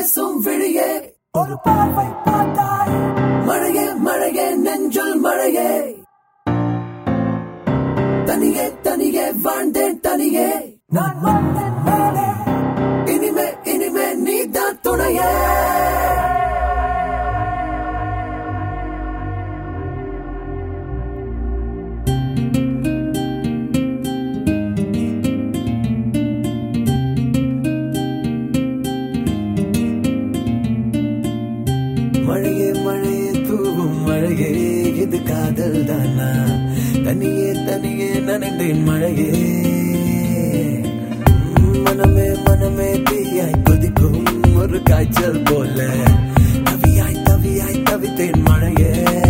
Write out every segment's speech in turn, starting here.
பேசும் விழியே ஒரு பார்வை பார்த்தாய் மழையே மழையே நெஞ்சுள் மழையே தனியே தனியே வாழ்ந்தேன் தனியே நான் வந்தேன் மேலே இனிமே இனிமே நீதான் துணையே மழையே மழையே தூவும் மழையே இது காதல் தானா தனியே தனியே நனைந்தேன் மழையே மனமே மனமே தீயாய் கொதிக்கும் ஒரு காய்ச்சல் போல தவியாய் தவியாய் தவித்தேன் மழையே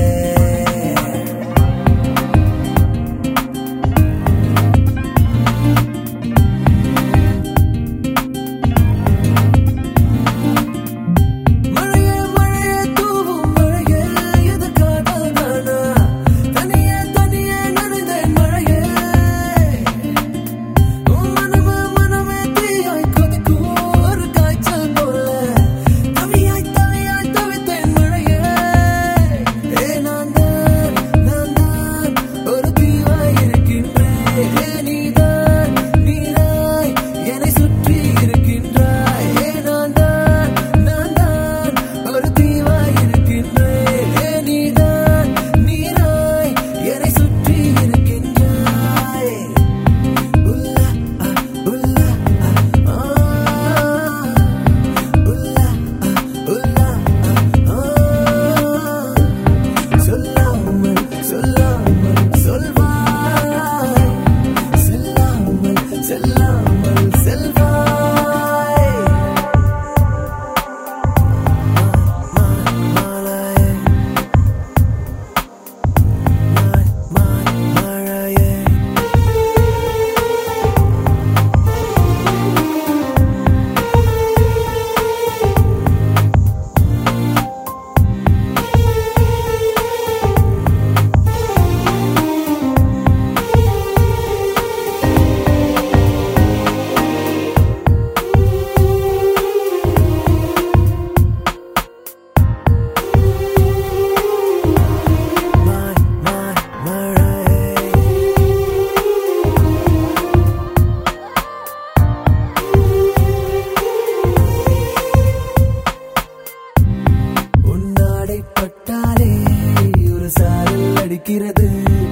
பட்டாலே ஒரு சாரல் அடிக்கிறது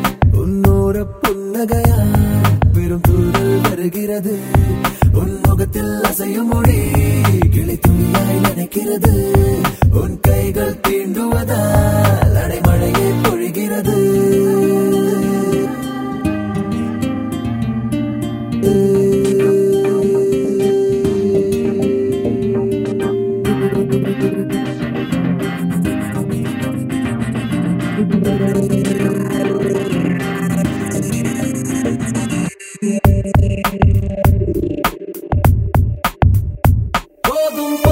உன்னோர புன்னகையா பெரும் தூரல் வருகிறது உன் முகத்தில் அசையும் மொழி கிளி துணியாய் நினைக்கிறது உன் கைகள் தீண்டுவதால் அடைமழையே பொழிகிறது போதும்